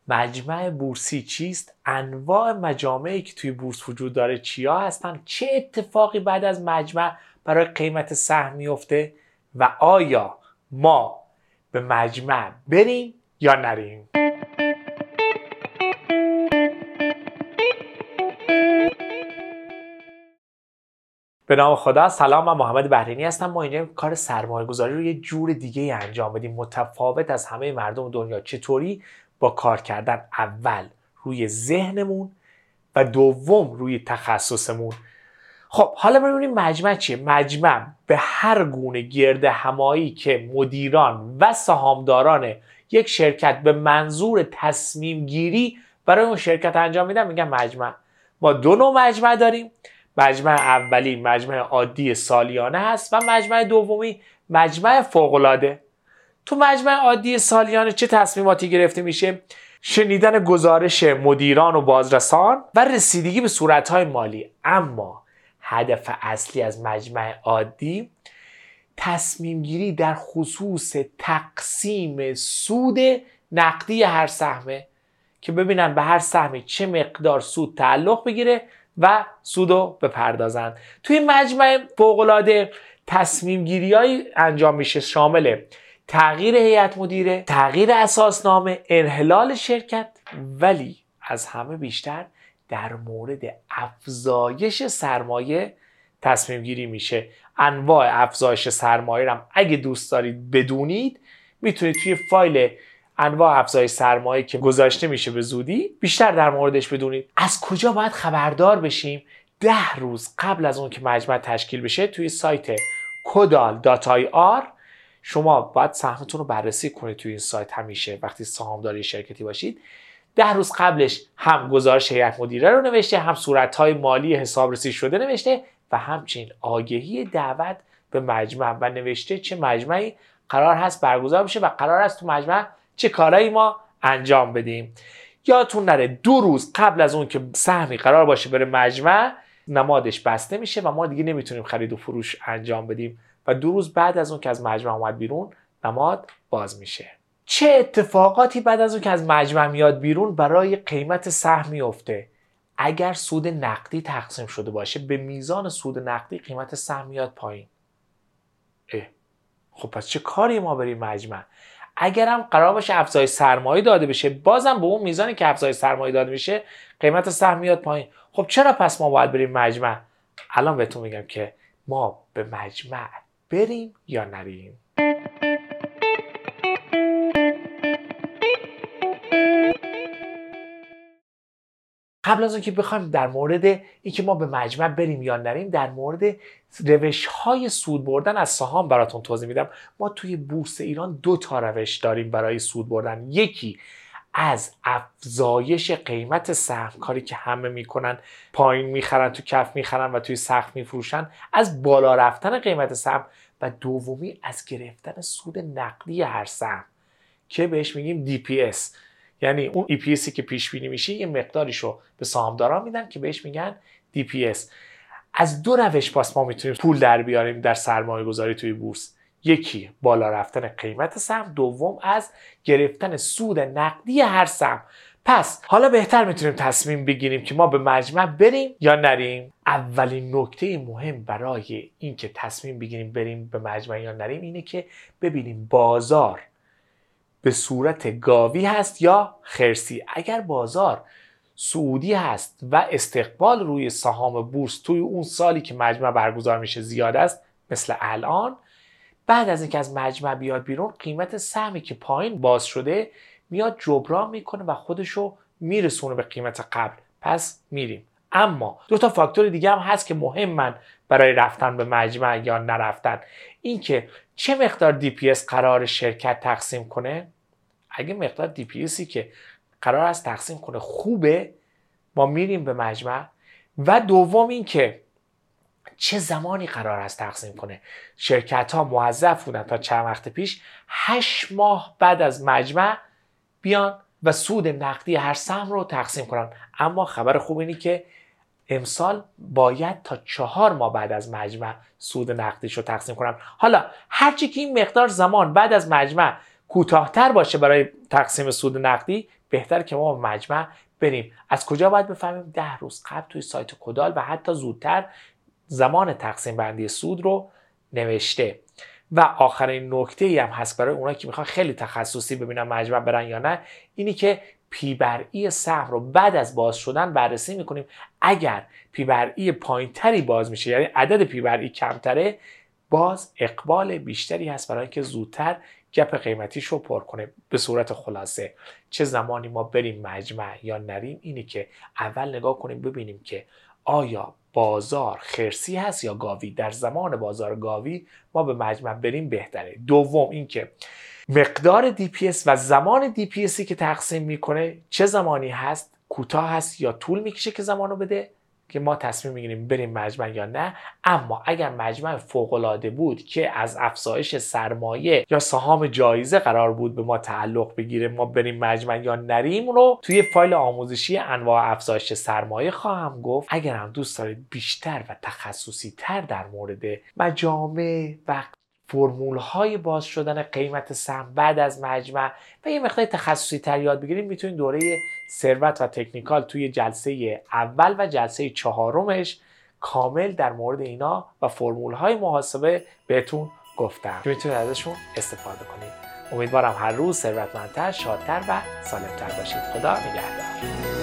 مجمع بورسی چیست؟ انواع مجامعی که توی بورس وجود داره چیا هستن؟ چه اتفاقی بعد از مجمع برای قیمت سهم میفته؟ و آیا ما به مجمع بریم یا نریم؟ به نام خدا. سلام، من محمد بحرینی هستم. ما اینجا کار سرمایه گذاری رو یه جور دیگه انجام بدیم، متفاوت از همه مردم دنیا. چطوری؟ با کار کردن اول روی ذهنمون و دوم روی تخصصمون. خب حالا ببینیم مجمع چیه. مجمع به هر گونه گرد همایی که مدیران و سهامداران یک شرکت به منظور تصمیم گیری برای اون شرکت انجام میدن میگن مجمع. ما دو نوع مجمع داریم. مجمع اولی مجمع عادی سالیانه هست و مجمع دومی مجمع فوق‌العاده. تو مجمع عادی سالیانه چه تصمیماتی گرفته میشه؟ شنیدن گزارش مدیران و بازرسان و رسیدگی به صورتهای مالی. اما هدف اصلی از مجمع عادی تصمیم گیری در خصوص تقسیم سود نقدی هر سهمه که ببینن به هر سهمی چه مقدار سود تعلق بگیره و سودو بپردازن. توی مجمع فوق‌العاده تصمیم گیری‌هایی انجام میشه شامل تغییر هیئت مدیره، تغییر اساسنامه، انحلال شرکت، ولی از همه بیشتر در مورد افزایش سرمایه تصمیم گیری میشه. انواع افزایش سرمایه رو هم اگه دوست دارید بدونید میتونید توی فایل انواع افزایش سرمایه که گذاشته میشه به زودی بیشتر در موردش بدونید. از کجا باید خبردار بشیم؟ 10 روز قبل از اون که مجمع تشکیل بشه توی سایت kodal.ir شما باید سهمتون رو بررسی کنید. توی این سایت همیشه وقتی سهامدار شرکتی باشید 10 روز قبلش هم گزارش هیئت مدیره رو نوشته، هم صورت‌های مالی حسابرسی شده نوشته و همچنین آگهی دعوت به مجمع و نوشته چه مجمعی قرار هست برگزار بشه و قرار است تو مجمع چه کارایی ما انجام بدیم. یادتون نره 2 روز قبل از اون که سهمی قرار باشه بره مجمع نمادش بسته میشه و ما دیگه نمیتونیم خرید و فروش انجام بدیم و 2 روز بعد از اون که از مجمع اومد بیرون نماد باز میشه. چه اتفاقاتی بعد از اون که از مجمع میاد بیرون برای قیمت سهم میفته؟ اگر سود نقدی تقسیم شده باشه به میزان سود نقدی قیمت سهم میاد پایین. خب پس چه کاری ما بریم مجمع؟ اگر هم قرار باشه افزایش سرمایه داده بشه بازم به اون میزانی که افزایش سرمایه داده میشه قیمت سهم میاد پایین. خب چرا پس ما باید بریم مجمع؟ الان بهتون میگم که ما به مجمع بریم یا نریم. قبل از اینکه بخوایم در مورد اینکه ما به مجمع بریم یا نریم در مورد روش‌های سود بردن از سهام براتون توضیح میدم. ما توی بورس ایران 2 تا روش داریم برای سود بردن. یکی از افزایش قیمت سهم، کاری که همه میکنن، پایین میخرن تو کف میخرن و توی سقف میفروشن، از بالا رفتن قیمت سهم، و دومی از گرفتن سود نقدی هر سهم که بهش میگیم DPS. یعنی اون EPSی که پیش بینی میشه یه مقداریشو به سهامداران میدن که بهش میگن DPS. از 2 روش پس ما میتونیم پول در بیاریم در سرمایه گذاری توی بورس. یکی بالا رفتن قیمت سهم، دوم از گرفتن سود نقدی هر سهم. پس حالا بهتر میتونیم تصمیم بگیریم که ما به مجمع بریم یا نریم. اولین نکته مهم برای اینکه تصمیم بگیریم بریم به مجمع یا نریم اینه که ببینیم بازار به صورت گاوی هست یا خرسی. اگر بازار صعودی هست و استقبال روی سهام بورس توی اون سالی که مجمع برگزار میشه زیاد است مثل الان، بعد از اینکه از مجمع بیاد بیرون قیمت سهمی که پایین باز شده میاد جبران میکنه و خودشو میرسونه به قیمت قبل. پس میریم. اما 2 تا فاکتور دیگه هم هست که مهمن برای رفتن به مجمع یا نرفتن. این که چه مقدار DPS قرار شرکت تقسیم کنه. اگه مقدار DPSی که قرار است تقسیم کنه خوبه ما میریم به مجمع. و دوم این که چه زمانی قرار است تقسیم کنه. شرکت ها موظف بودن تا چند وقت پیش 8 ماه بعد از مجمع بیان و سود نقدی هر سهم رو تقسیم کنن. اما خبر خوب اینه که امسال باید تا 4 ماه بعد از مجمع سود نقدیش رو تقسیم کنن. حالا هرچی که این مقدار زمان بعد از مجمع کوتاه‌تر باشه برای تقسیم سود نقدی بهتر که ما به مجمع بریم. از کجا باید بفهمیم؟ 10 روز قبل توی سایت کدال و حتی زودتر زمان تقسیم بندی سود رو نوشته. و آخرین نکته ای هم هست برای اونایی که میخوان خیلی تخصصی ببینن مجمع برن یا نه، اینی که پی بر ای سهم رو بعد از باز شدن بررسی میکنیم. اگر پی بر ای پایینتری باز میشه، یعنی عدد پی بر ای کمتره، باز اقبال بیشتری هست برای اینکه زودتر گپ قیمتیش رو پر کنه. به صورت خلاصه چه زمانی ما بریم مجمع یا نریم، اینی که اول نگاه کنیم ببینیم که آیا بازار خرسی هست یا گاوی. در زمان بازار گاوی ما به مجمع بریم بهتره. دوم اینکه مقدار DPS و زمان DPSی که تقسیم میکنه چه زمانی هست، کوتاه هست یا طول میکشه که زمانو بده، که ما تصمیم میگیریم بریم مجمع یا نه. اما اگر مجمع فوق‌العاده بود که از افزایش سرمایه یا سهام جایزه قرار بود به ما تعلق بگیره، ما بریم مجمع یا نریم رو توی فایل آموزشی انواع افزایش سرمایه خواهم گفت. اگر هم دوست دارید بیشتر و تخصصی تر در مورد مجامع و فرمول های باز شدن قیمت سهم بعد از مجمع و یه مقدار تخصصی تر یاد بگیریم، میتونید دوره ثروت و تکنیکال توی جلسه اول و جلسه 4 کامل در مورد اینا و فرمول های محاسبه بهتون گفتم که میتونید ازشون استفاده کنید. امیدوارم هر روز ثروتمندتر، شادتر و سالمتر باشید. خدا نگهدار.